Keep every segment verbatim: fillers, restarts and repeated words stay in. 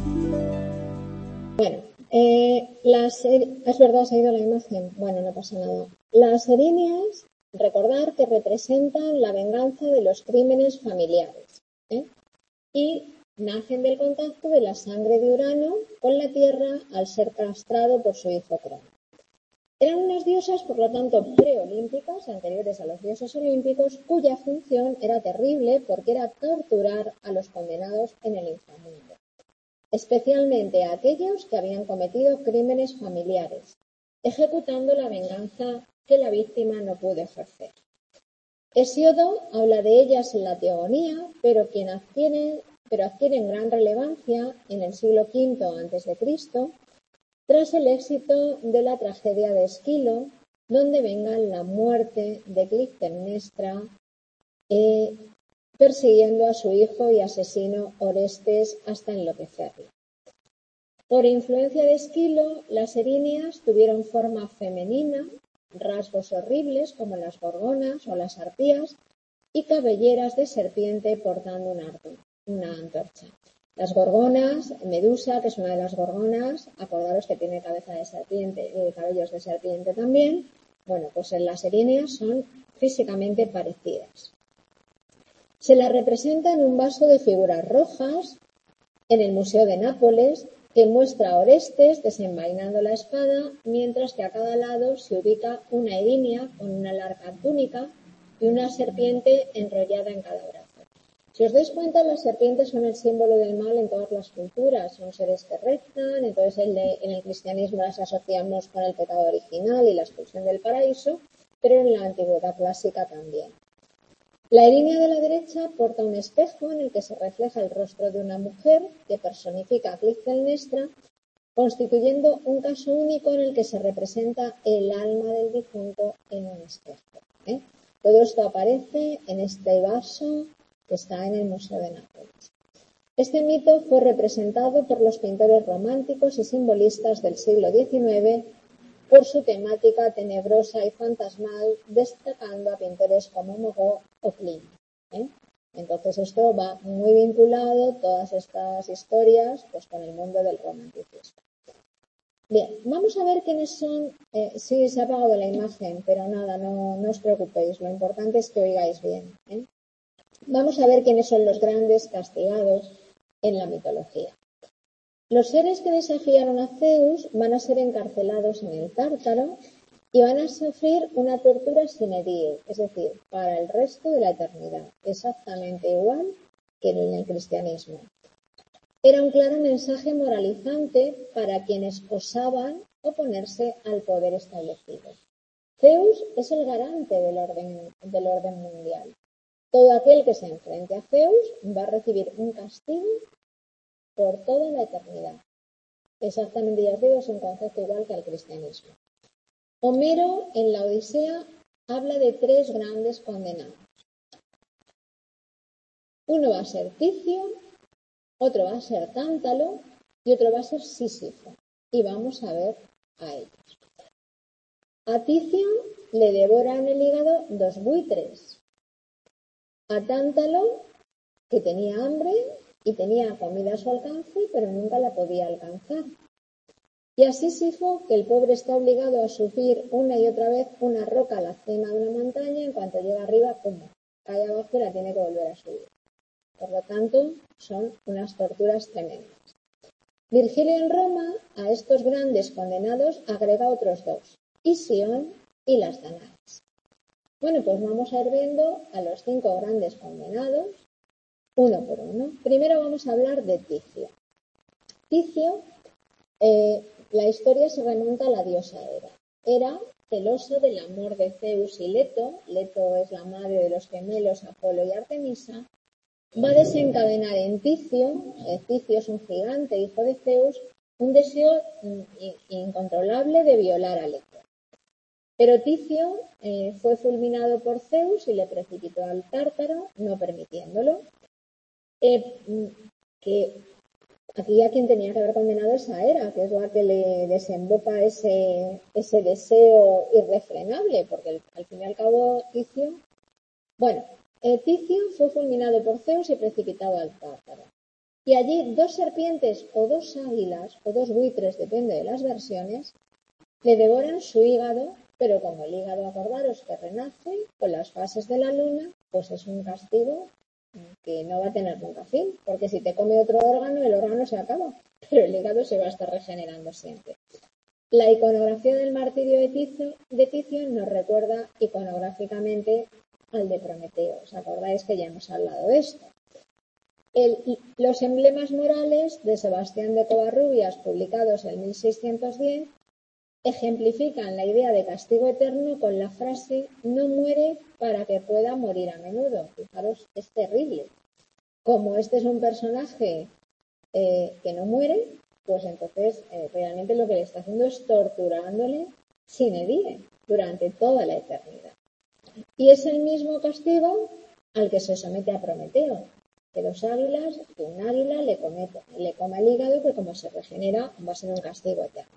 Bueno, eh, las, es verdad, se ha ido la imagen. Bueno, no pasa nada. Las erinias, recordar que representan la venganza de los crímenes familiares, ¿eh? Y nacen del contacto de la sangre de Urano con la Tierra al ser castrado por su hijo Crono. Eran unas diosas, por lo tanto, preolímpicas, anteriores a los dioses olímpicos, cuya función era terrible porque era torturar a los condenados en el inframundo, especialmente a aquellos que habían cometido crímenes familiares, ejecutando la venganza que la víctima no pudo ejercer. Hesíodo habla de ellas en la Teogonía, pero, quien adquiere, pero adquieren gran relevancia en el siglo quinto antes de Cristo, tras el éxito de la tragedia de Esquilo, donde vengan la muerte de Clitemnestra eh, persiguiendo a su hijo y asesino Orestes hasta enloquecerlo. Por influencia de Esquilo, las erinias tuvieron forma femenina, rasgos horribles como las gorgonas o las arpías y cabelleras de serpiente portando una, una antorcha. Las gorgonas, Medusa, que es una de las gorgonas, acordaros que tiene cabeza de serpiente y cabellos de serpiente también. Bueno, pues en las erinias son físicamente parecidas. Se la representa en un vaso de figuras rojas en el Museo de Nápoles, que muestra a Orestes desenvainando la espada, mientras que a cada lado se ubica una erinia con una larga túnica y una serpiente enrollada en cada brazo. Si os dais cuenta, las serpientes son el símbolo del mal en todas las culturas, son seres que rezan, entonces el de, en el cristianismo las asociamos con el pecado original y la expulsión del paraíso, pero en la antigüedad clásica también. La erinia de la derecha porta un espejo en el que se refleja el rostro de una mujer que personifica a Clitemnestra, constituyendo un caso único en el que se representa el alma del difunto en un espejo, ¿eh? Todo esto aparece en este vaso que está en el Museo de Nápoles. Este mito fue representado por los pintores románticos y simbolistas del siglo diecinueve por su temática tenebrosa y fantasmal, destacando a pintores como Moreau o Klimt, ¿eh? Entonces esto va muy vinculado, todas estas historias, pues con el mundo del romanticismo. Bien, vamos a ver quiénes son. Eh, sí, se ha apagado la imagen, pero nada, no, no os preocupéis, lo importante es que oigáis bien, ¿eh? Vamos a ver quiénes son los grandes castigados en la mitología. Los seres que desafiaron a Zeus van a ser encarcelados en el Tártaro y van a sufrir una tortura sine die, es decir, para el resto de la eternidad, exactamente igual que en el cristianismo. Era un claro mensaje moralizante para quienes osaban oponerse al poder establecido. Zeus es el garante del orden, del orden mundial. Todo aquel que se enfrente a Zeus va a recibir un castigo por toda la eternidad. Exactamente, ya os digo, es un concepto igual que el cristianismo. Homero, en la Odisea, habla de tres grandes condenados. Uno va a ser Ticio, otro va a ser Tántalo y otro va a ser Sísifo. Y vamos a ver a ellos. A Ticio le devoran el hígado dos buitres. A Tántalo, que tenía hambre y tenía comida a su alcance, pero nunca la podía alcanzar. Y a Sísifo, que el pobre está obligado a subir una y otra vez una roca a la cima de una montaña, en cuanto llega arriba, ¡pum!, cae abajo y la tiene que volver a subir. Por lo tanto, son unas torturas tremendas. Virgilio en Roma, a estos grandes condenados, agrega otros dos, Isión y las Danaes. Bueno, pues vamos a ir viendo a los cinco grandes condenados, uno por uno. Primero vamos a hablar de Ticio. Ticio, eh, la historia se remonta a la diosa Hera. Hera, celosa del amor de Zeus y Leto, Leto es la madre de los gemelos Apolo y Artemisa, va a desencadenar en Ticio, eh, Ticio es un gigante hijo de Zeus, un deseo incontrolable de violar a Leto. Pero Ticio eh, fue fulminado por Zeus y le precipitó al Tártaro, no permitiéndolo. Eh, que aquí a quien tenía que haber condenado es a Hera, que es la que le desemboca ese, ese deseo irrefrenable, porque el, al fin y al cabo Ticio... Bueno, eh, Ticio fue fulminado por Zeus y precipitado al Tártaro. y allí dos serpientes o dos águilas o dos buitres, depende de las versiones, le devoran su hígado, pero como el hígado, acordaros que renace con las fases de la luna, pues es un castigo que no va a tener nunca fin, porque si te come otro órgano, el órgano se acaba, pero el hígado se va a estar regenerando siempre. La iconografía del martirio de Ticio, de Ticio nos recuerda iconográficamente al de Prometeo. ¿Os acordáis que ya hemos hablado de esto? El, los emblemas morales de Sebastián de Covarrubias, publicados en mil seiscientos diez, ejemplifican la idea de castigo eterno con la frase no muere para que pueda morir a menudo. Fijaros, es terrible. Como este es un personaje eh, que no muere, pues entonces eh, realmente lo que le está haciendo es torturándole sine die durante toda la eternidad. Y es el mismo castigo al que se somete a Prometeo, que dos águilas, que un águila le come, le come el hígado, que como se regenera va a ser un castigo eterno.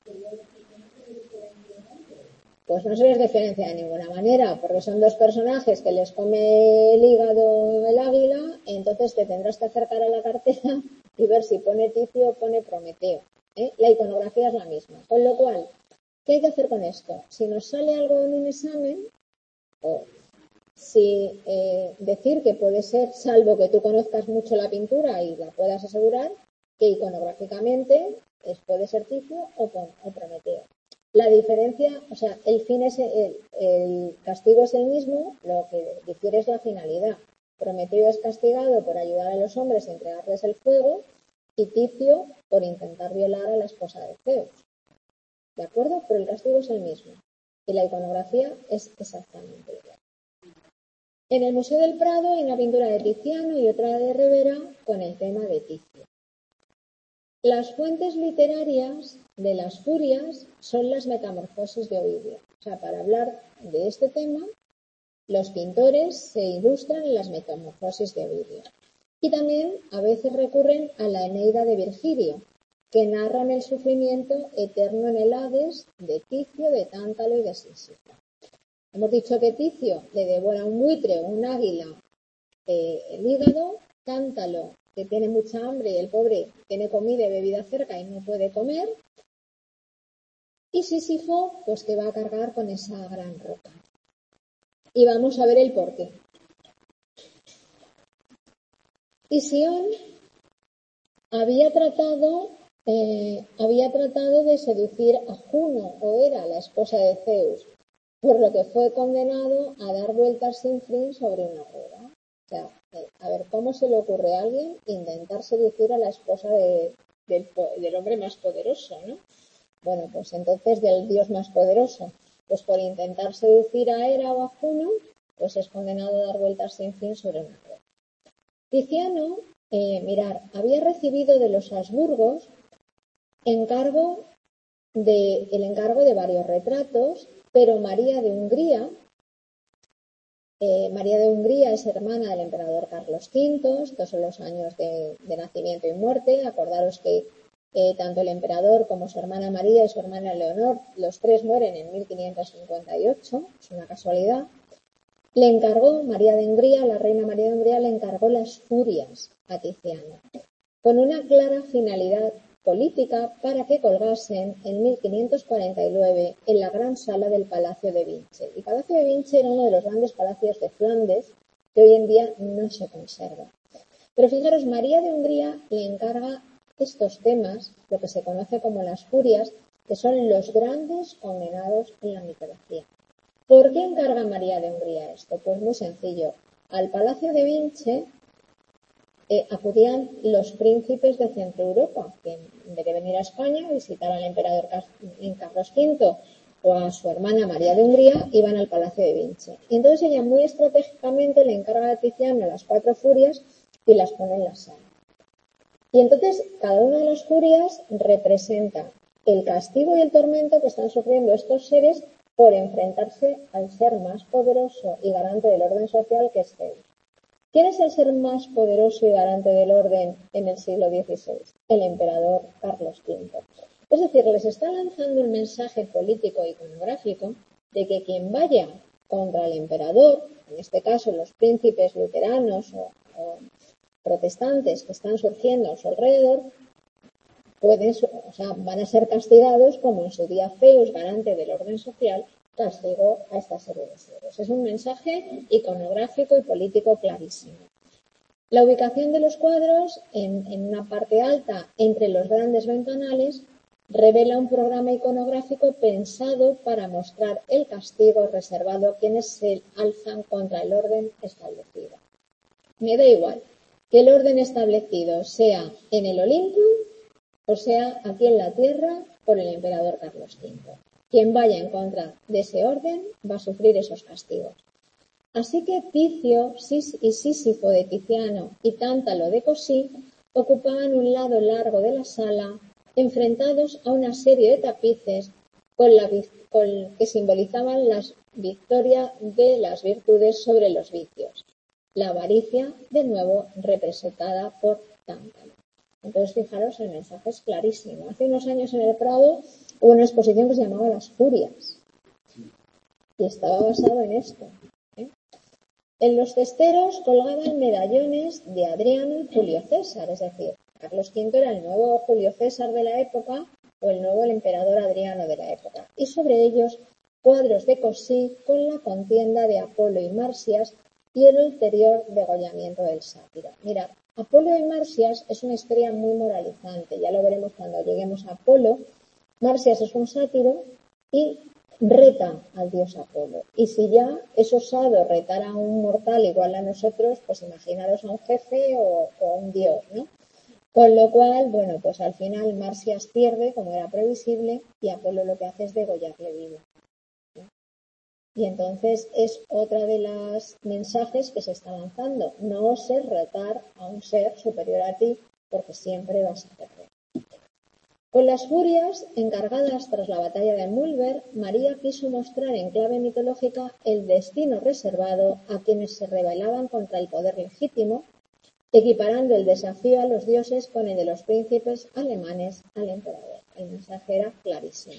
Pues no se les diferencia de ninguna manera, porque son dos personajes que les come el hígado el águila, entonces te tendrás que acercar a la cartera y ver si pone Ticio o pone Prometeo. ¿eh? La iconografía es la misma. Con lo cual, ¿qué hay que hacer con esto? Si nos sale algo en un examen, o si eh, decir que puede ser, salvo que tú conozcas mucho la pintura y la puedas asegurar, que iconográficamente es, puede ser Ticio o, o Prometeo. La diferencia, o sea, el fin es el, el castigo es el mismo, lo que difiere es la finalidad. Prometeo es castigado por ayudar a los hombres a entregarles el fuego y Ticio por intentar violar a la esposa de Zeus. ¿De acuerdo? Pero el castigo es el mismo y la iconografía es exactamente igual. En el Museo del Prado hay una pintura de Tiziano y otra de Rivera con el tema de Ticio. Las fuentes literarias de las furias son las metamorfosis de Ovidio. O sea, para hablar de este tema, los pintores se ilustran en las metamorfosis de Ovidio. Y también a veces recurren a la Eneida de Virgilio, que narran el sufrimiento eterno en el Hades de Ticio, de Tántalo y de Sísifo. Hemos dicho que Ticio le devora un buitre o un águila eh, el hígado, Tántalo, que tiene mucha hambre y el pobre tiene comida y bebida cerca y no puede comer, y Sísifo, pues que va a cargar con esa gran roca. Y vamos a ver el porqué. Isión había tratado, eh, había tratado de seducir a Juno, o era la esposa de Zeus, por lo que fue condenado a dar vueltas sin fin sobre una rueda. O sea, eh, a ver, ¿cómo se le ocurre a alguien intentar seducir a la esposa de, del, del hombre más poderoso, ¿no? Bueno, pues entonces del dios más poderoso. Pues por intentar seducir a Hera o a Juno, pues es condenado a dar vueltas sin fin sobre una rueda. Tiziano, eh, mirar, había recibido de los Habsburgos encargo de, el encargo de varios retratos, pero María de Hungría, Eh, María de Hungría es hermana del emperador Carlos quinto, estos son los años de, de nacimiento y muerte. Acordaros que eh, tanto el emperador como su hermana María y su hermana Leonor, los tres mueren en mil quinientos cincuenta y ocho, es una casualidad. Le encargó, María de Hungría, la reina María de Hungría, le encargó las furias a Tiziano, con una clara finalidad política para que colgasen en mil quinientos cuarenta y nueve en la gran sala del Palacio de Vinche. El Palacio de Vinche era uno de los grandes palacios de Flandes que hoy en día no se conserva. Pero fijaros, María de Hungría le encarga estos temas, lo que se conoce como las furias, que son los grandes condenados en la mitología. ¿Por qué encarga María de Hungría esto? Pues muy sencillo. Al Palacio de Vinche Eh, acudían los príncipes de Centro Europa, que en vez de venir a España, visitar al emperador Carlos quinto o a su hermana María de Hungría, iban al Palacio de Vinche. Y entonces ella muy estratégicamente le encarga a Tiziano las cuatro furias y las pone en la sala. Y entonces cada una de las furias representa el castigo y el tormento que están sufriendo estos seres por enfrentarse al ser más poderoso y garante del orden social, que es Zeus. ¿Quién es el ser más poderoso y garante del orden en el siglo dieciséis? El emperador Carlos quinto. Es decir, les está lanzando un mensaje político e iconográfico de que quien vaya contra el emperador, en este caso los príncipes luteranos o, o protestantes que están surgiendo a su alrededor pueden, o sea, van a ser castigados como en su día Zeus, garante del orden social, castigó a esta serie de seres. Es un mensaje iconográfico y político clarísimo. La ubicación de los cuadros en, en una parte alta entre los grandes ventanales revela un programa iconográfico pensado para mostrar el castigo reservado a quienes se alzan contra el orden establecido. Me da igual que el orden establecido sea en el Olimpo o sea aquí en la tierra por el emperador Carlos quinto. Quien vaya en contra de ese orden va a sufrir esos castigos. Así que Ticio y Sísifo de Tiziano y Tántalo de Cosí ocupaban un lado largo de la sala, enfrentados a una serie de tapices con la, con, que simbolizaban la victoria de las virtudes sobre los vicios. La avaricia, de nuevo, representada por Tántalo. Entonces, fijaros, el mensaje es clarísimo. Hace unos años en el Prado hubo una exposición que se llamaba Las Furias y estaba basado en esto. ¿eh? En los cesteros colgaban medallones de Adriano y Julio César, es decir, Carlos quinto era el nuevo Julio César de la época o el nuevo el emperador Adriano de la época, y sobre ellos cuadros de Cosí con la contienda de Apolo y Marsias y el ulterior degollamiento del sátiro. Mirad, Apolo y Marsias es una historia muy moralizante, ya lo veremos cuando lleguemos a Apolo. Marsias es un sátiro y reta al dios Apolo. Y si ya es osado retar a un mortal igual a nosotros, pues imaginaros a un jefe o, o a un dios, ¿no? Con lo cual, bueno, pues al final Marsias pierde, como era previsible, y Apolo lo que hace es degollarle vivo. ¿no? Y entonces es otra de los mensajes que se está lanzando. No oses retar a un ser superior a ti, porque siempre vas a perder. Con las furias, encargadas tras la batalla de Mulver, María quiso mostrar en clave mitológica el destino reservado a quienes se rebelaban contra el poder legítimo, equiparando el desafío a los dioses con el de los príncipes alemanes al emperador. El mensaje era clarísimo.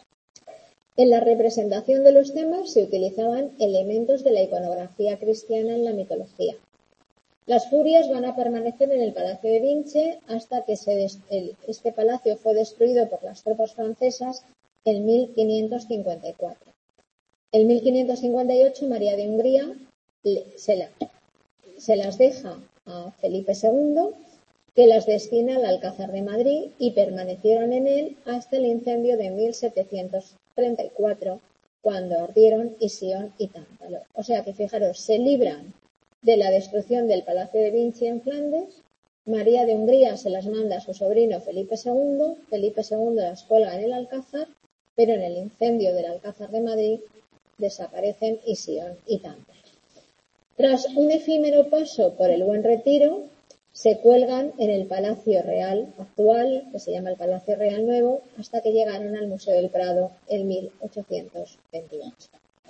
En la representación de los temas se utilizaban elementos de la iconografía cristiana en la mitología. Las furias van a permanecer en el Palacio de Vinche hasta que se des- el, este palacio fue destruido por las tropas francesas en mil quinientos cincuenta y cuatro. En mil quinientos cincuenta y ocho, María de Hungría le, se, la, se las deja a Felipe segundo, que las destina al Alcázar de Madrid y permanecieron en él hasta el incendio de mil setecientos treinta y cuatro, cuando ardieron Isión y Tántalo. O sea que, fijaros, se libran de la destrucción del Palacio de Vinci en Flandes. María de Hungría se las manda a su sobrino Felipe segundo, Felipe segundo las colga en el Alcázar, pero en el incendio del Alcázar de Madrid desaparecen Isión y Tántalo. Tras un efímero paso por el Buen Retiro, se cuelgan en el Palacio Real actual, que se llama el Palacio Real Nuevo, hasta que llegaron al Museo del Prado en mil ochocientos veintiocho.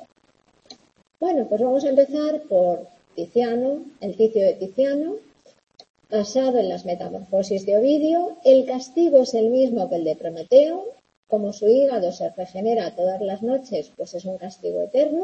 Bueno, pues vamos a empezar por Tiziano, el Ticio de Tiziano, basado en las Metamorfosis de Ovidio. El castigo es el mismo que el de Prometeo. Como su hígado se regenera todas las noches, pues es un castigo eterno.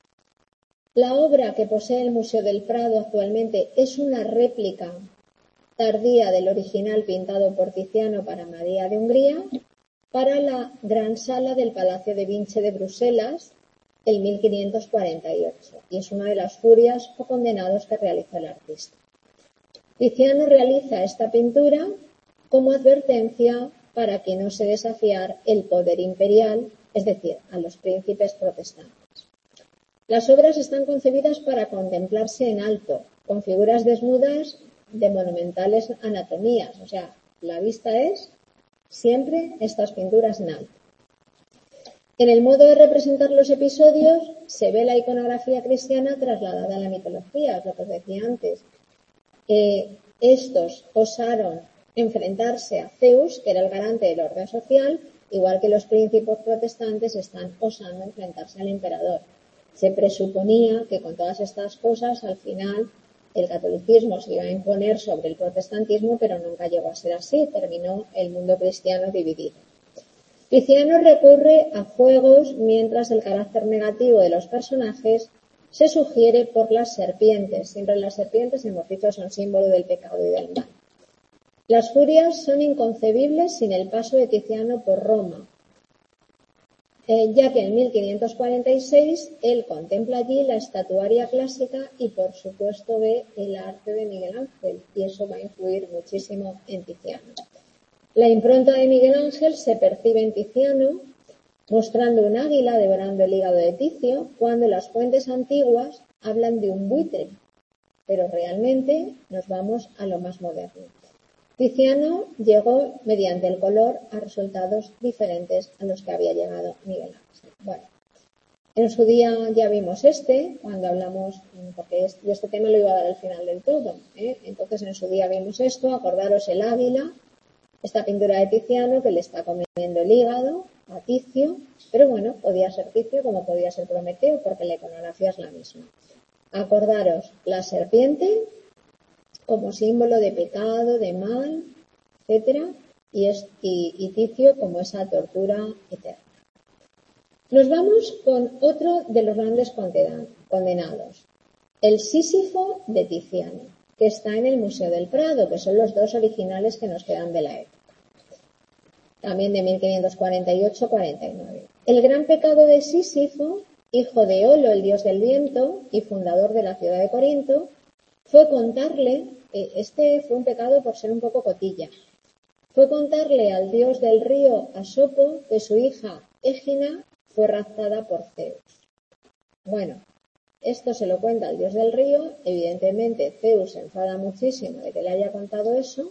La obra que posee el Museo del Prado actualmente es una réplica tardía del original pintado por Tiziano para María de Hungría, para la gran sala del Palacio de Vinche de Bruselas en mil quinientos cuarenta y ocho, y es una de las furias o condenados que realizó el artista. Tiziano realiza esta pintura como advertencia para que no se desafiar el poder imperial, es decir, a los príncipes protestantes. Las obras están concebidas para contemplarse en alto, con figuras desnudas de monumentales anatomías, o sea, la vista es siempre estas pinturas en alto. En el modo de representar los episodios se ve la iconografía cristiana trasladada a la mitología, es lo que os decía antes. Eh, estos osaron enfrentarse a Zeus, que era el garante del orden social, igual que los príncipes protestantes están osando enfrentarse al emperador. Se presuponía que con todas estas cosas, al final, el catolicismo se iba a imponer sobre el protestantismo, pero nunca llegó a ser así. Terminó el mundo cristiano dividido. Tiziano recurre a juegos mientras el carácter negativo de los personajes se sugiere por las serpientes. Siempre las serpientes, hemos dicho, son símbolo del pecado y del mal. Las furias son inconcebibles sin el paso de Tiziano por Roma, eh, ya que en mil quinientos cuarenta y seis él contempla allí la estatuaria clásica y por supuesto ve el arte de Miguel Ángel, y eso va a influir muchísimo en Tiziano. La impronta de Miguel Ángel se percibe en Tiziano mostrando un águila devorando el hígado de Ticio, cuando las fuentes antiguas hablan de un buitre, pero realmente nos vamos a lo más moderno. Tiziano llegó mediante el color a resultados diferentes a los que había llegado Miguel Ángel. Bueno, en su día ya vimos este, cuando hablamos, porque yo este tema lo iba a dar al final del todo, ¿eh? Entonces en su día vimos esto, acordaros el águila, esta pintura de Tiziano que le está comiendo el hígado a Ticio, pero bueno, podía ser Ticio como podía ser Prometeo, porque la iconografía es la misma. Acordaros la serpiente como símbolo de pecado, de mal, etcétera, y, es, y, y Ticio como esa tortura eterna. Nos vamos con otro de los grandes condenados, el Sísifo de Tiziano, que está en el Museo del Prado, que son los dos originales que nos quedan de la época, también de mil quinientos cuarenta y ocho a cuarenta y nueve. El gran pecado de Sísifo, hijo de Olo, el dios del viento y fundador de la ciudad de Corinto, fue contarle, eh, este fue un pecado por ser un poco cotilla, fue contarle al dios del río Asopo que su hija Égina fue raptada por Zeus. Bueno, esto se lo cuenta al dios del río, evidentemente Zeus se enfada muchísimo de que le haya contado eso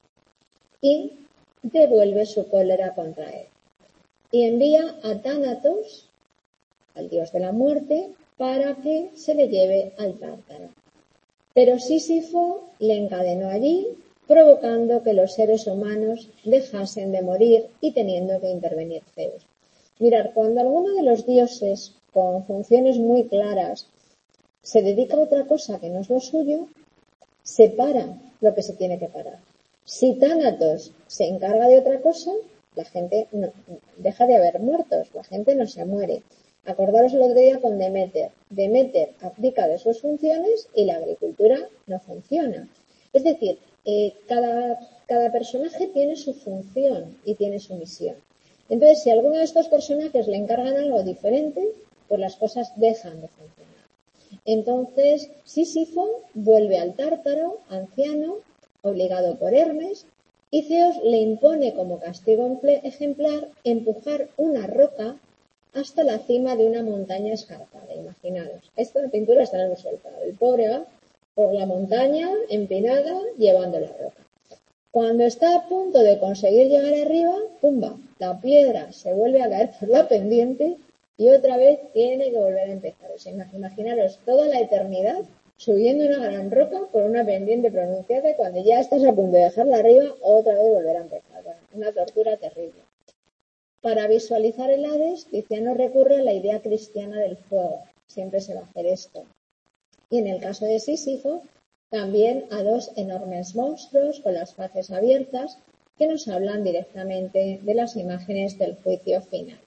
y devuelve su cólera contra él. Y envía a Tánatos, al dios de la muerte, para que se le lleve al Tártaro. Pero Sísifo le encadenó allí, provocando que los seres humanos dejasen de morir y teniendo que intervenir Zeus. Mirad, cuando alguno de los dioses con funciones muy claras se dedica a otra cosa que no es lo suyo, se para lo que se tiene que parar. Si Tánatos se encarga de otra cosa, la gente no, deja de haber muertos, la gente no se muere. Acordaros el otro día con Deméter. Deméter abdica de sus funciones y la agricultura no funciona. Es decir, eh, cada, cada personaje tiene su función y tiene su misión. Entonces, si a alguno de estos personajes le encargan algo diferente, pues las cosas dejan de funcionar. Entonces, Sísifo vuelve al Tártaro, anciano, obligado por Hermes, y Zeus le impone como castigo ejemplar empujar una roca hasta la cima de una montaña escarpada. Imaginaros, esta pintura está en el Museo del Prado. El pobre va por la montaña empinada llevando la roca. Cuando está a punto de conseguir llegar arriba, ¡pumba!, la piedra se vuelve a caer por la pendiente y otra vez tiene que volver a empezar. O sea, imaginaros toda la eternidad subiendo una gran roca por una pendiente pronunciada y cuando ya estás a punto de dejarla arriba, otra vez volver a empezar. Bueno, una tortura terrible. Para visualizar el Hades, Tiziano recurre a la idea cristiana del fuego. Siempre se va a hacer esto. Y en el caso de Sísifo, también a dos enormes monstruos con las faces abiertas que nos hablan directamente de las imágenes del juicio final.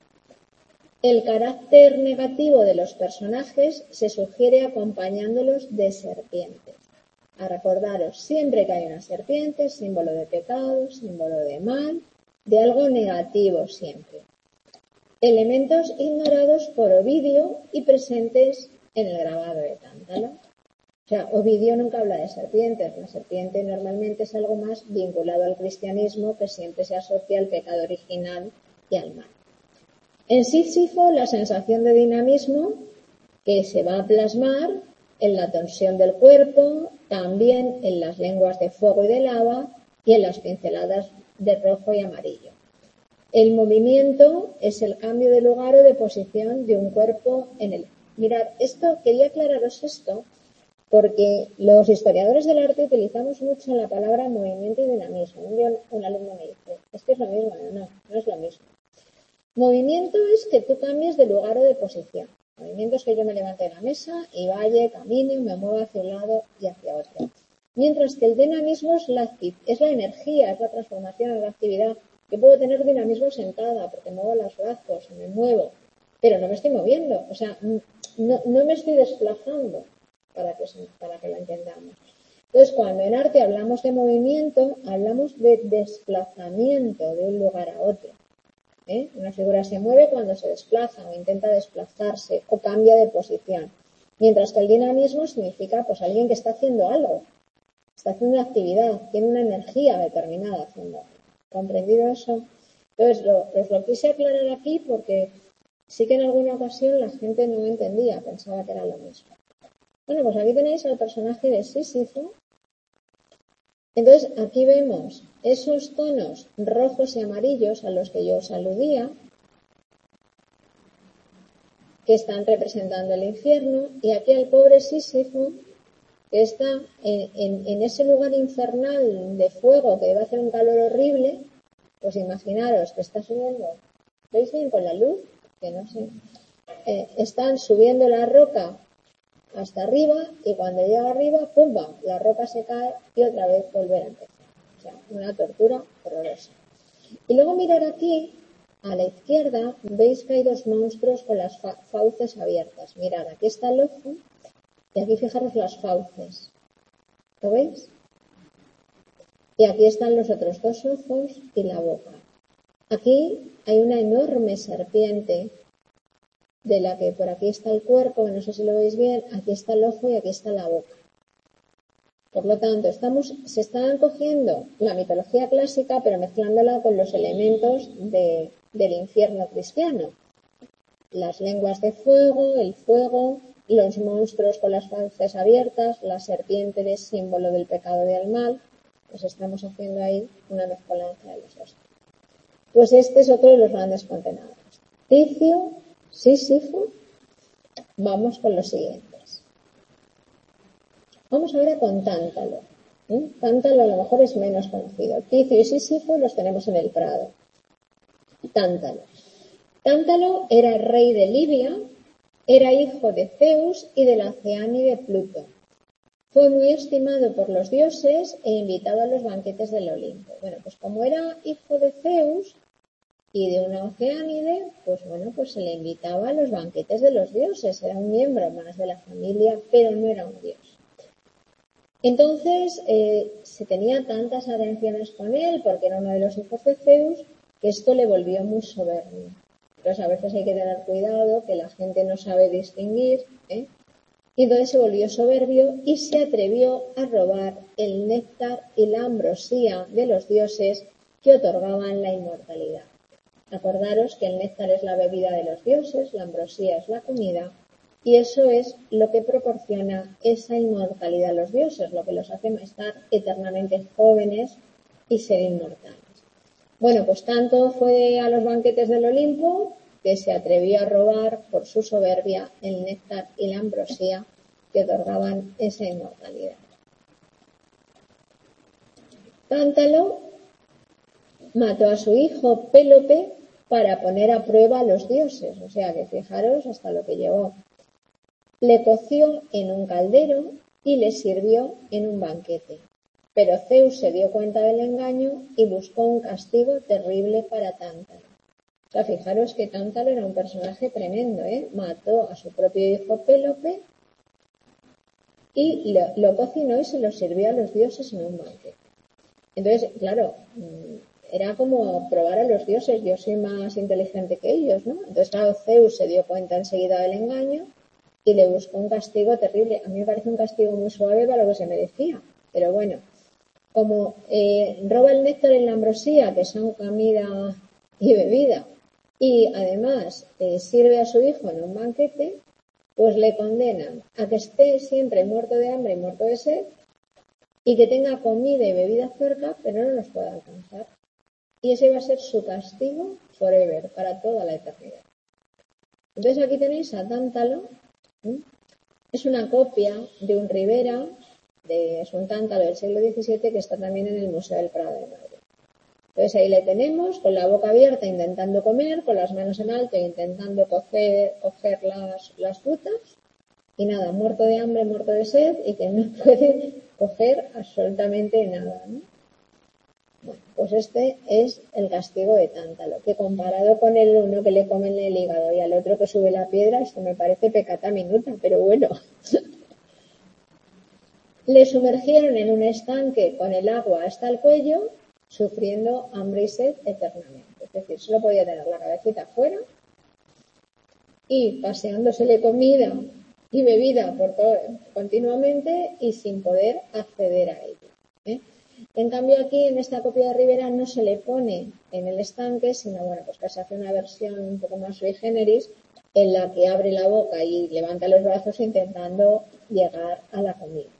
El carácter negativo de los personajes se sugiere acompañándolos de serpientes. A recordaros, siempre que hay una serpiente, símbolo de pecado, símbolo de mal, de algo negativo siempre. Elementos ignorados por Ovidio y presentes en el grabado de Tántalo. O sea, Ovidio nunca habla de serpientes. La serpiente normalmente es algo más vinculado al cristianismo que siempre se asocia al pecado original y al mal. En Sísifo, la sensación de dinamismo que se va a plasmar en la torsión del cuerpo, también en las lenguas de fuego y de lava y en las pinceladas de rojo y amarillo. El movimiento es el cambio de lugar o de posición de un cuerpo en el... Mirad, esto, quería aclararos esto, porque los historiadores del arte utilizamos mucho la palabra movimiento y dinamismo. Un día un alumno me dice, es que es lo mismo. No, no, no es lo mismo. Movimiento es que tú cambies de lugar o de posición. Movimiento es que yo me levante de la mesa y vaya, camine, me mueva hacia un lado y hacia otro. Mientras que el dinamismo es la, es la energía, es la transformación, es la actividad. Yo puedo tener dinamismo sentada porque muevo los brazos, me muevo, pero no me estoy moviendo. O sea, no, no me estoy desplazando, para que, para que lo entendamos. Entonces, cuando en arte hablamos de movimiento, hablamos de desplazamiento de un lugar a otro. ¿eh? Una figura se mueve cuando se desplaza o intenta desplazarse o cambia de posición. Mientras que el dinamismo significa pues alguien que está haciendo algo, está haciendo una actividad, tiene una energía determinada haciendo algo. ¿Comprendido eso? Entonces, lo, os lo quise aclarar aquí porque sí que en alguna ocasión la gente no entendía, pensaba que era lo mismo. Bueno, pues aquí tenéis al personaje de Sísifo. Entonces, aquí vemos esos tonos rojos y amarillos a los que yo os aludía, que están representando el infierno, y aquí al pobre Sísifo, que está en, en, en ese lugar infernal de fuego que debe hacer un calor horrible. Pues imaginaros que está subiendo, ¿veis bien con la luz? Que no sé. Eh, están subiendo la roca hasta arriba y cuando llega arriba, ¡pumba!, la roca se cae y otra vez volver a empezar. O sea, una tortura horrorosa. Y luego mirar aquí, a la izquierda, veis que hay dos monstruos con las fa- fauces abiertas. Mirad, aquí está el ojo y aquí fijaros las fauces. ¿Lo veis? Y aquí están los otros dos ojos y la boca. Aquí hay una enorme serpiente de la que por aquí está el cuerpo, que no sé si lo veis bien, aquí está el ojo y aquí está la boca. Por lo tanto, estamos, se están cogiendo la mitología clásica, pero mezclándola con los elementos de, del infierno cristiano. Las lenguas de fuego, el fuego, los monstruos con las fauces abiertas, la serpiente de símbolo del pecado y del mal. Pues estamos haciendo ahí una mezcolanza de los dos. Pues este es otro de los grandes contenedores. Ticio, Sísifo. Vamos con los siguientes. Vamos ahora con Tántalo. ¿Eh? Tántalo a lo mejor es menos conocido. Ticio y Sísifo los tenemos en el Prado. Tántalo. Tántalo era el rey de Libia, era hijo de Zeus y de la Oceánide Pluto. Fue muy estimado por los dioses e invitado a los banquetes del Olimpo. Bueno, pues como era hijo de Zeus y de una Oceánide, pues bueno, pues se le invitaba a los banquetes de los dioses. Era un miembro más de la familia, pero no era un dios. Entonces, eh, se tenía tantas atenciones con él, porque era uno de los hijos de Zeus, que esto le volvió muy soberbio. Entonces, a veces hay que tener cuidado, que la gente no sabe distinguir, ¿eh? Y entonces se volvió soberbio y se atrevió a robar el néctar y la ambrosía de los dioses que otorgaban la inmortalidad. Acordaros que el néctar es la bebida de los dioses, la ambrosía es la comida, y eso es lo que proporciona esa inmortalidad a los dioses, lo que los hace estar eternamente jóvenes y ser inmortales. Bueno, pues tanto fue a los banquetes del Olimpo que se atrevió a robar por su soberbia el néctar y la ambrosía que otorgaban esa inmortalidad. Tántalo mató a su hijo Pélope para poner a prueba a los dioses, o sea que fijaros hasta lo que llegó. Le coció en un caldero y le sirvió en un banquete. Pero Zeus se dio cuenta del engaño y buscó un castigo terrible para Tántalo. O sea, fijaros que Tántalo era un personaje tremendo, ¿eh? Mató a su propio hijo Pélope y lo, lo cocinó y se lo sirvió a los dioses en un banquete. Entonces, claro, era como probar a los dioses, yo soy más inteligente que ellos, ¿no? Entonces, claro, Zeus se dio cuenta enseguida del engaño y le buscó un castigo terrible. A mí me parece un castigo muy suave para lo que se merecía, pero bueno, como eh, roba el néctar y la ambrosía, que son comida y bebida, y además eh, sirve a su hijo en un banquete, pues le condenan a que esté siempre muerto de hambre y muerto de sed, y que tenga comida y bebida cerca, pero no los pueda alcanzar. Y ese va a ser su castigo forever, para toda la eternidad. Entonces aquí tenéis a Tántalo. ¿Mm? Es una copia de un Ribera, de, es un Tántalo del siglo diecisiete que está también en el Museo del Prado de Madrid. Entonces ahí le tenemos con la boca abierta intentando comer, con las manos en alto intentando coger, coger las, las frutas y nada, muerto de hambre, muerto de sed y que no puede coger absolutamente nada, ¿no? Bueno, pues este es el castigo de Tántalo, que comparado con el uno que le comen el hígado y al otro que sube la piedra, esto me parece pecata minuta, pero bueno. Le sumergieron en un estanque con el agua hasta el cuello, sufriendo hambre y sed eternamente. Es decir, solo podía tener la cabecita afuera y paseándosele comida y bebida por todo, continuamente y sin poder acceder a ello, ¿eh? En cambio aquí en esta copia de Ribera no se le pone en el estanque, sino bueno, pues que se hace una versión un poco más sui generis en la que abre la boca y levanta los brazos intentando llegar a la comida.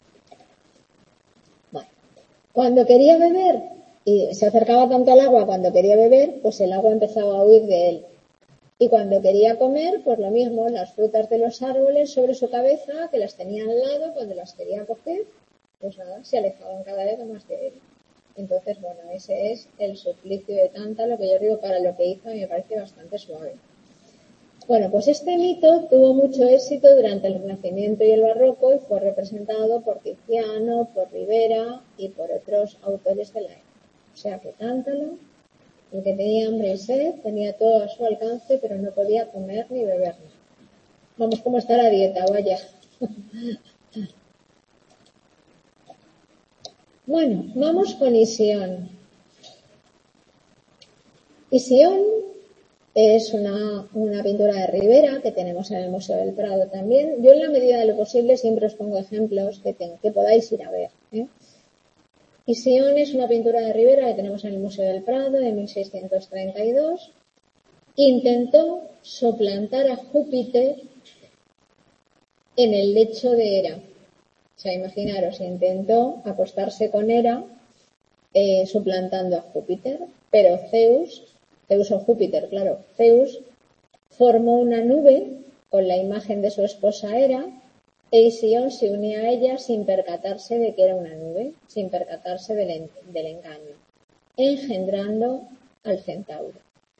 Bueno, cuando quería beber y se acercaba tanto al agua cuando quería beber, pues el agua empezaba a huir de él. Y cuando quería comer, pues lo mismo, las frutas de los árboles sobre su cabeza, que las tenía al lado, cuando las quería coger, pues nada, se alejaban cada vez más de él. Entonces, bueno, ese es el suplicio de Tántalo, que yo digo, para lo que hizo, me parece bastante suave. Bueno, pues este mito tuvo mucho éxito durante el Renacimiento y el Barroco y fue representado por Tiziano, por Ribera y por otros autores de la época. O sea que Tántalo, el que tenía hambre y sed, tenía todo a su alcance, pero no podía comer ni beber nada. Vamos, ¿cómo está la dieta? Vaya. Bueno, vamos con Isión. Isión es una, una pintura de Ribera que tenemos en el Museo del Prado también. Yo en la medida de lo posible siempre os pongo ejemplos que, te, que podáis ir a ver, ¿eh? Isión es una pintura de Ribera que tenemos en el Museo del Prado de mil seiscientos treinta y dos. Intentó suplantar a Júpiter en el lecho de Hera. O sea, imaginaros, intentó acostarse con Hera eh, suplantando a Júpiter, pero Zeus, Zeus o Júpiter, claro, Zeus formó una nube con la imagen de su esposa Hera e Isión se unía a ella sin percatarse de que era una nube, sin percatarse del, en, del engaño, engendrando al centauro.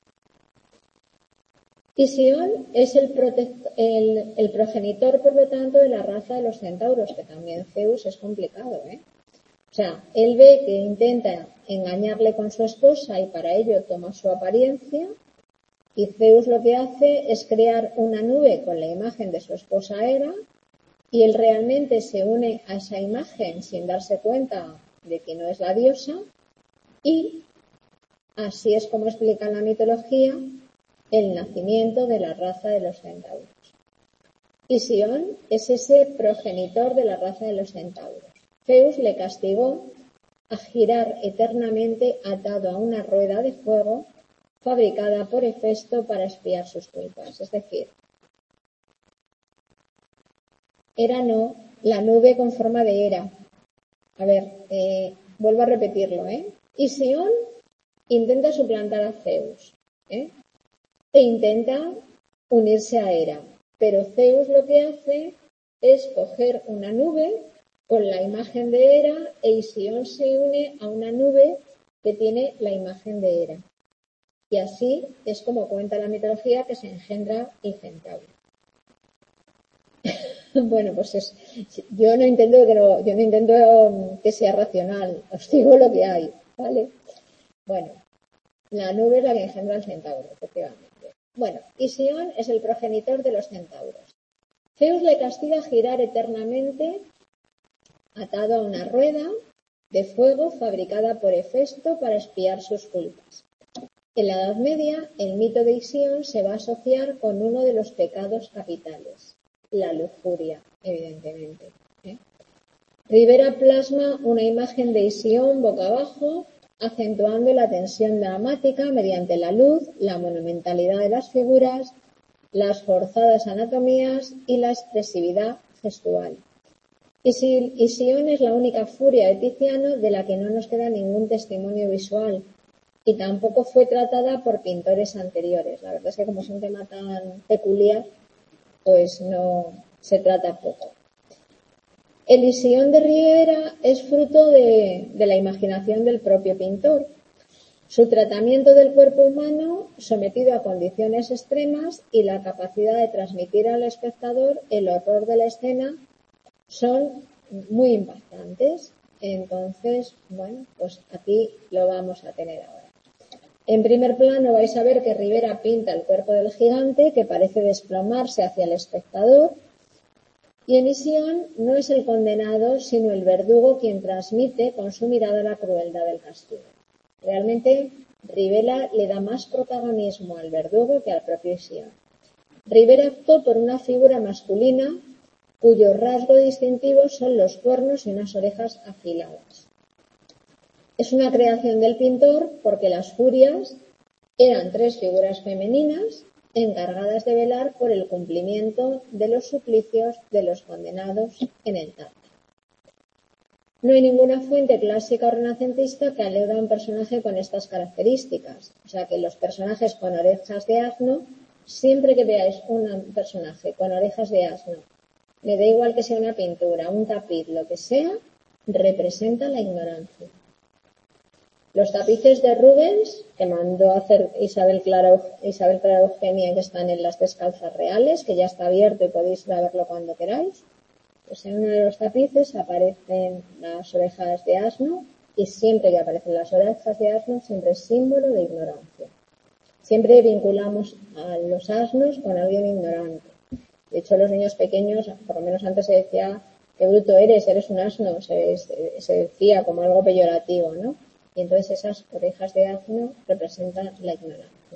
Isión es el, el, el progenitor, por lo tanto, de la raza de los centauros, que también Zeus es complicado, ¿eh? O sea, él ve que intenta engañarle con su esposa y para ello toma su apariencia, y Zeus lo que hace es crear una nube con la imagen de su esposa Hera, y él realmente se une a esa imagen sin darse cuenta de que no es la diosa, y así es como explica en la mitología el nacimiento de la raza de los centauros. Isión es ese progenitor de la raza de los centauros. Zeus le castigó a girar eternamente atado a una rueda de fuego fabricada por Hefesto para expiar sus culpas. Es decir, Hera no, la nube con forma de Hera. A ver, eh, vuelvo a repetirlo, ¿eh? Isión intenta suplantar a Zeus, ¿eh? E intenta unirse a Hera, pero Zeus lo que hace es coger una nube con la imagen de Hera e Isión se une a una nube que tiene la imagen de Hera. Y así es como cuenta la mitología que se engendra el centauro. Bueno, pues es, yo no intento que no, yo no intento que sea racional, os digo lo que hay, ¿vale? Bueno, la nube es la que engendra el centauro, efectivamente. Bueno, Isión es el progenitor de los centauros. Zeus le castiga a girar eternamente atado a una rueda de fuego fabricada por Hefesto para expiar sus culpas. En la Edad Media, el mito de Isión se va a asociar con uno de los pecados capitales, la lujuria, evidentemente, ¿eh? Ribera plasma una imagen de Isión boca abajo, acentuando la tensión dramática mediante la luz, la monumentalidad de las figuras, las forzadas anatomías y la expresividad gestual. Isión es la única furia de Tiziano de la que no nos queda ningún testimonio visual y tampoco fue tratada por pintores anteriores. La verdad es que como es un tema tan peculiar, pues no se trata poco. El Isión de Ribera es fruto de, de la imaginación del propio pintor. Su tratamiento del cuerpo humano sometido a condiciones extremas y la capacidad de transmitir al espectador el horror de la escena son muy impactantes. Entonces, bueno, pues aquí lo vamos a tener ahora. En primer plano vais a ver que Rivera pinta el cuerpo del gigante que parece desplomarse hacia el espectador y en Ision no es el condenado sino el verdugo quien transmite con su mirada la crueldad del castigo. Realmente Rivera le da más protagonismo al verdugo que al propio Ision. Rivera optó por una figura masculina cuyo rasgo distintivo son los cuernos y unas orejas afiladas. Es una creación del pintor porque las furias eran tres figuras femeninas encargadas de velar por el cumplimiento de los suplicios de los condenados en el Tártaro. No hay ninguna fuente clásica o renacentista que aluda a un personaje con estas características. O sea que los personajes con orejas de asno, siempre que veáis un personaje con orejas de asno, me da igual que sea una pintura, un tapiz, lo que sea, representa la ignorancia. Los tapices de Rubens, que mandó a hacer Isabel Clara, Isabel Clara Eugenia, que están en las Descalzas Reales, que ya está abierto y podéis ir a verlo cuando queráis, pues en uno de los tapices aparecen las orejas de asno y siempre que aparecen las orejas de asno siempre es símbolo de ignorancia. Siempre vinculamos a los asnos con alguien ignorante. De hecho, los niños pequeños, por lo menos antes se decía, qué bruto eres, eres un asno, se, se decía como algo peyorativo, ¿no? Y entonces esas orejas de asno representan la ignorancia.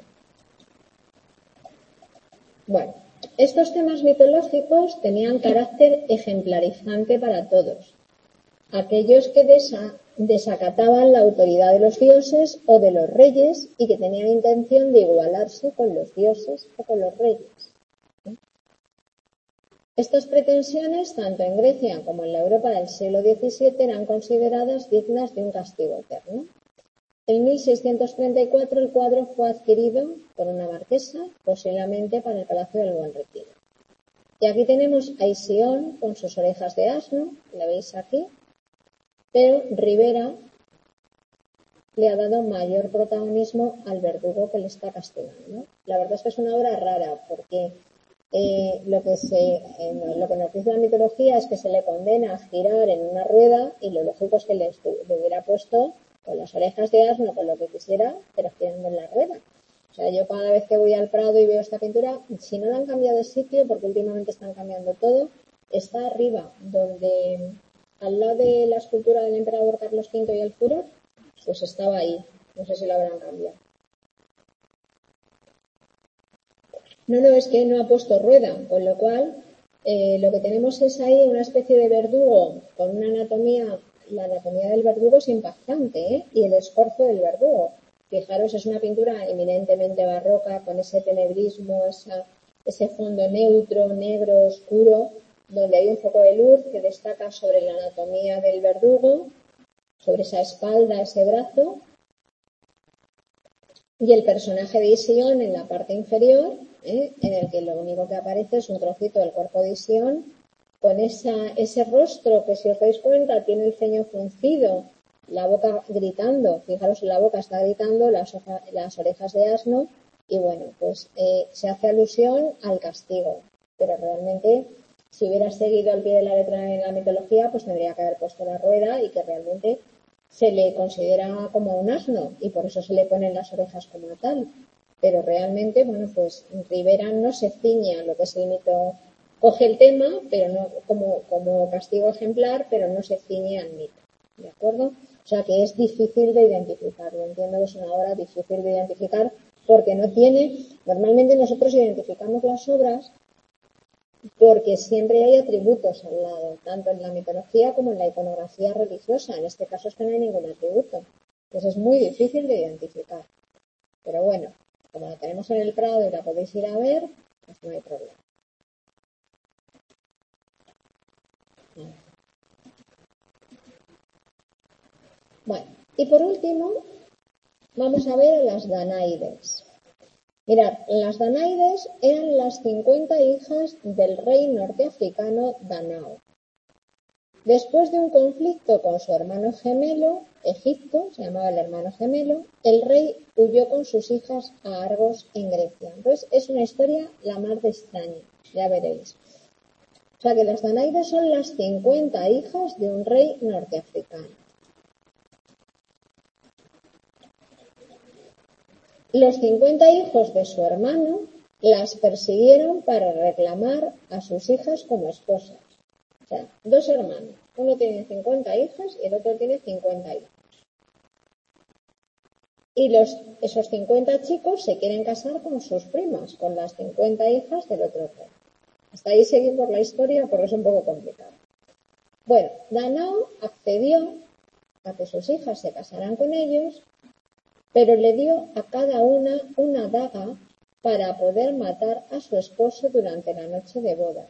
Bueno, estos temas mitológicos tenían carácter ejemplarizante para todos. Aquellos que desa, desacataban la autoridad de los dioses o de los reyes y que tenían intención de igualarse con los dioses o con los reyes. Estas pretensiones, tanto en Grecia como en la Europa del siglo diecisiete, eran consideradas dignas de un castigo eterno. En mil seiscientos treinta y cuatro el cuadro fue adquirido por una marquesa, posiblemente para el Palacio del Buen Retiro. Y aquí tenemos a Ision con sus orejas de asno, la veis aquí, pero Rivera le ha dado mayor protagonismo al verdugo que le está castigando. La verdad es que es una obra rara, porque Eh, lo que se eh, lo que nos dice la mitología es que se le condena a girar en una rueda y lo lógico es que le, le hubiera puesto con las orejas de asno, con lo que quisiera, pero girando en la rueda. O sea, yo cada vez que voy al Prado y veo esta pintura, si no la han cambiado de sitio, porque últimamente están cambiando todo, está arriba, donde al lado de la escultura del emperador Carlos quinto y el Furor, pues estaba ahí. No sé si la habrán cambiado. No, no, es que no ha puesto rueda, con lo cual eh, lo que tenemos es ahí una especie de verdugo con una anatomía, la anatomía del verdugo es impactante, ¿eh? Y el esfuerzo del verdugo. Fijaros, es una pintura eminentemente barroca, con ese tenebrismo, esa, ese fondo neutro, negro, oscuro, donde hay un foco de luz que destaca sobre la anatomía del verdugo, sobre esa espalda, ese brazo, y el personaje de Ision en la parte inferior, ¿eh? En el que lo único que aparece es un trocito del cuerpo de Ision con esa, ese rostro que, si os dais cuenta, tiene el ceño fruncido, la boca gritando. Fijaros, la boca está gritando, las, hoja, las orejas de asno, y bueno, pues eh, se hace alusión al castigo. Pero realmente, si hubiera seguido al pie de la letra en la mitología, pues tendría que haber puesto la rueda y que realmente se le considera como un asno y por eso se le ponen las orejas como tal. Pero realmente, bueno, pues Rivera no se ciña a lo que es el mito, coge el tema, pero no como, como castigo ejemplar, pero no se ciñe al mito, ¿de acuerdo? O sea que es difícil de identificar. Yo entiendo que es una obra difícil de identificar porque no tiene, normalmente nosotros identificamos las obras porque siempre hay atributos al lado, tanto en la mitología como en la iconografía religiosa. En este caso es que no hay ningún atributo. Entonces es muy difícil de identificar. Pero bueno, como la tenemos en el Prado y la podéis ir a ver, pues no hay problema. Bueno, y por último, vamos a ver a las Danaides. Mirad, las Danaides eran las cincuenta hijas del rey norteafricano Danao. Después de un conflicto con su hermano gemelo, Egipto, se llamaba el hermano gemelo, el rey huyó con sus hijas a Argos en Grecia. Entonces es una historia la más de extraña, ya veréis. sea que las Danaides son las cincuenta hijas de un rey norteafricano. Los cincuenta hijos de su hermano las persiguieron para reclamar a sus hijas como esposas. O sea, dos hermanos. Uno tiene cincuenta hijas y el otro tiene cincuenta hijos. Y los, esos cincuenta chicos se quieren casar con sus primas, con las cincuenta hijas del otro rey. Hasta ahí seguimos la historia porque es un poco complicado. Bueno, Danao accedió a que sus hijas se casaran con ellos, pero le dio a cada una una daga para poder matar a su esposo durante la noche de bodas.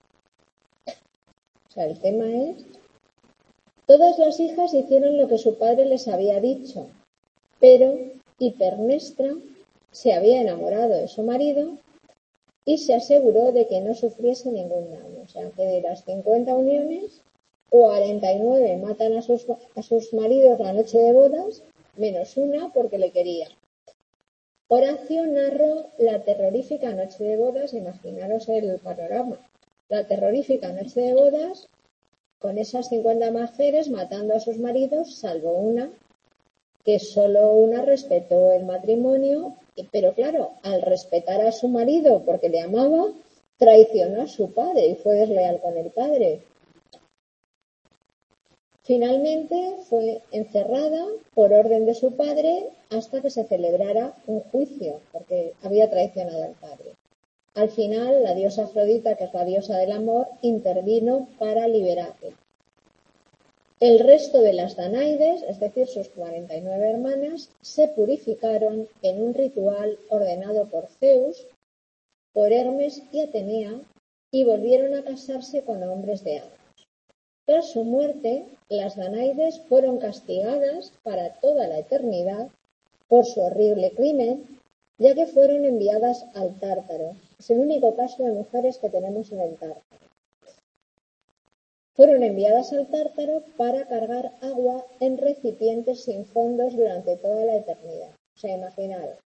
O sea, el tema es... Todas las hijas hicieron lo que su padre les había dicho, pero Hipernestra se había enamorado de su marido y se aseguró de que no sufriese ningún daño. O sea, que de las cincuenta uniones, cuarenta y nueve matan a sus, a sus maridos la noche de bodas, menos una porque le quería. Horacio narró la terrorífica noche de bodas, imaginaros el panorama, la terrorífica noche de bodas con esas cincuenta mujeres matando a sus maridos, salvo una, que solo una respetó el matrimonio, pero claro, al respetar a su marido porque le amaba, traicionó a su padre y fue desleal con el padre. Finalmente fue encerrada por orden de su padre hasta que se celebrara un juicio, porque había traicionado al padre. Al final, la diosa Afrodita, que es la diosa del amor, intervino para liberarla. El resto de las Danaides, es decir, sus cuarenta y nueve hermanas, se purificaron en un ritual ordenado por Zeus, por Hermes y Atenea, y volvieron a casarse con hombres de Hades. Tras su muerte, las Danaides fueron castigadas para toda la eternidad por su horrible crimen, ya que fueron enviadas al Tártaro. Es el único caso de mujeres que tenemos en el Tártaro. Fueron enviadas al Tártaro para cargar agua en recipientes sin fondos durante toda la eternidad. O sea, imaginaros.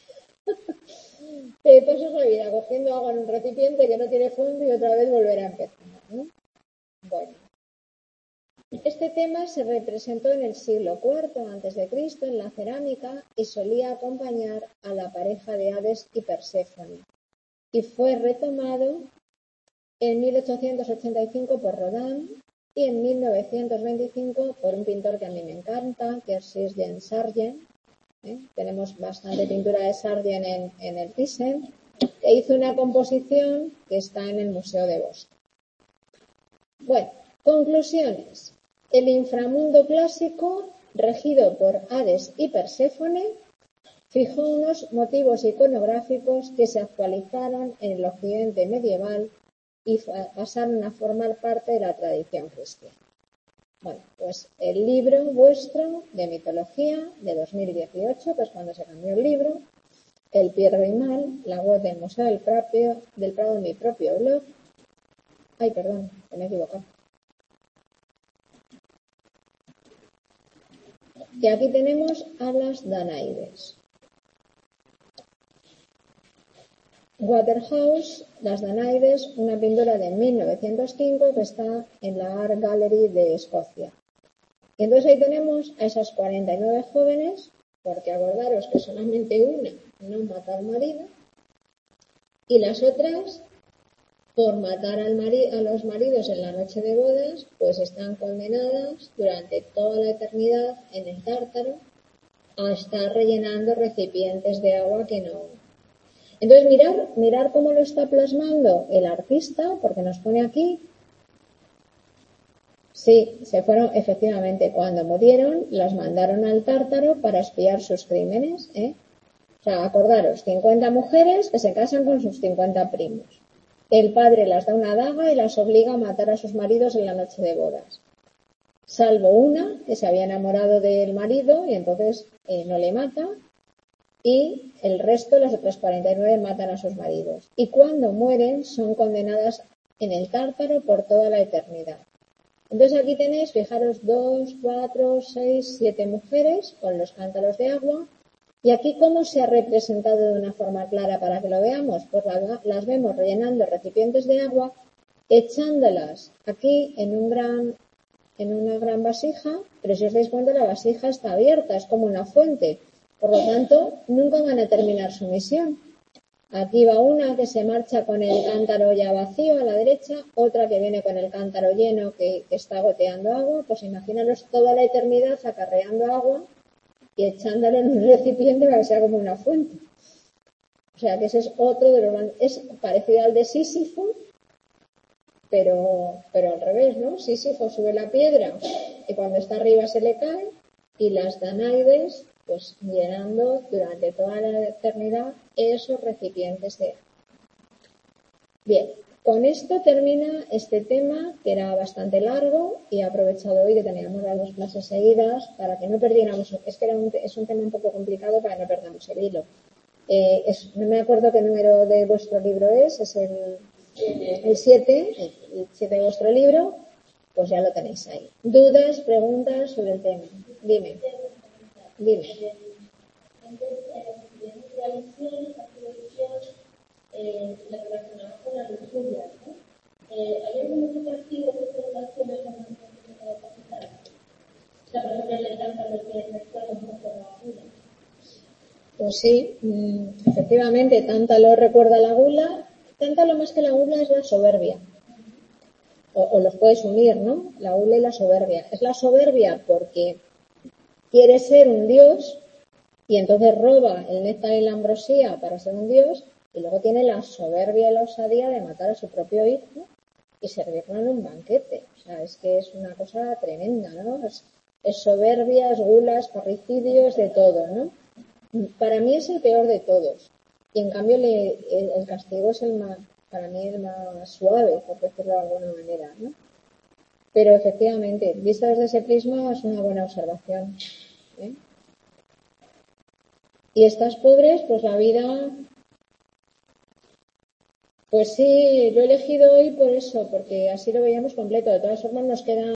Te pasas la vida cogiendo agua en un recipiente que no tiene fondo y otra vez volver a empezar, ¿no? Bueno. Este tema se representó en el siglo cuarto antes de Cristo en la cerámica y solía acompañar a la pareja de Hades y Perséfone. Y fue retomado en mil ochocientos ochenta y cinco por Rodin y en mil novecientos veinticinco por un pintor que a mí me encanta, que es Sir Sargent. ¿Eh? Tenemos bastante pintura de Sargent en, en el Thyssen, que hizo una composición que está en el Museo de Boston. Bueno, conclusiones. El inframundo clásico, regido por Hades y Perséfone, fijó unos motivos iconográficos que se actualizaron en el occidente medieval y pasaron a formar parte de la tradición cristiana. Bueno, pues el libro vuestro de mitología de dos mil dieciocho, pues cuando se cambió el libro, El Pierro y Mal, la web del Museo del, propio, del Prado, mi propio blog. Ay, perdón, que me he equivocado. Y aquí tenemos a las Danaides. Waterhouse, las Danaides, una pintura de mil novecientos cinco que está en la Art Gallery de Escocia. Y entonces ahí tenemos a esas cuarenta y nueve jóvenes, porque acordaros que solamente una no mata al marido, y las otras, por matar al mari- a los maridos en la noche de bodas, pues están condenadas durante toda la eternidad en el Tártaro a estar rellenando recipientes de agua que no... Entonces, mirar, mirar cómo lo está plasmando el artista, porque nos pone aquí, sí, se fueron, efectivamente, cuando murieron, las mandaron al Tártaro para espiar sus crímenes, ¿eh? O sea, acordaros, cincuenta mujeres que se casan con sus cincuenta primos. El padre las da una daga y las obliga a matar a sus maridos en la noche de bodas. Salvo una, que se había enamorado del marido y entonces eh, no le mata, y el resto, las otras cuarenta y nueve, matan a sus maridos. Y cuando mueren son condenadas en el Tártaro por toda la eternidad. Entonces aquí tenéis, fijaros, dos, cuatro, seis, siete mujeres con los cántaros de agua. Y aquí, ¿cómo se ha representado de una forma clara para que lo veamos? Pues las vemos rellenando recipientes de agua echándolas aquí en un gran, en una gran vasija, pero si os dais cuenta la vasija está abierta, es como una fuente, por lo tanto nunca van a terminar su misión. Aquí va una que se marcha con el cántaro ya vacío a la derecha, otra que viene con el cántaro lleno que, que está goteando agua, pues imaginaros toda la eternidad acarreando agua y echándolo en un recipiente para que sea como una fuente. O sea que ese es otro de los... Es parecido al de Sísifo, pero, pero al revés, ¿no? Sísifo sube la piedra y cuando está arriba se le cae, y las Danaides pues llenando durante toda la eternidad esos recipientes de agua. Bien, con esto termina este tema que era bastante largo y he aprovechado hoy que teníamos las dos clases seguidas para que no perdiéramos, es que era un, es un tema un poco complicado para que no perdamos el hilo. Eh, es, no me acuerdo qué número de vuestro libro es, es el el siete, el siete de vuestro libro, pues ya lo tenéis ahí. ¿Dudas, preguntas sobre el tema? Dime. Dime. La relacionada con la lujuria, ¿no? Eh, ¿Hay algunos atractivos que se relacionan con la capital? O sea, por ejemplo, le encanta lo que recuerda un poco a la gula. Pues sí, efectivamente, Tántalo recuerda a la gula. Tántalo más que la gula es la soberbia. O, o los puedes unir, ¿no? La gula y la soberbia. Es la soberbia porque quiere ser un dios y entonces roba el néctar y la ambrosía para ser un dios. Y luego tiene la soberbia y la osadía de matar a su propio hijo y servirlo en un banquete. O sea, es que es una cosa tremenda, ¿no? Es, es soberbia, es gula, es parricidio, es de todo, ¿no? Para mí es el peor de todos. Y en cambio le, el, el castigo es el más, para mí el más suave, por decirlo de alguna manera, ¿no? Pero efectivamente, visto desde ese prisma es una buena observación, ¿eh? Y estas pobres, pues la vida... Pues sí, lo he elegido hoy por eso, porque así lo veíamos completo. De todas formas nos queda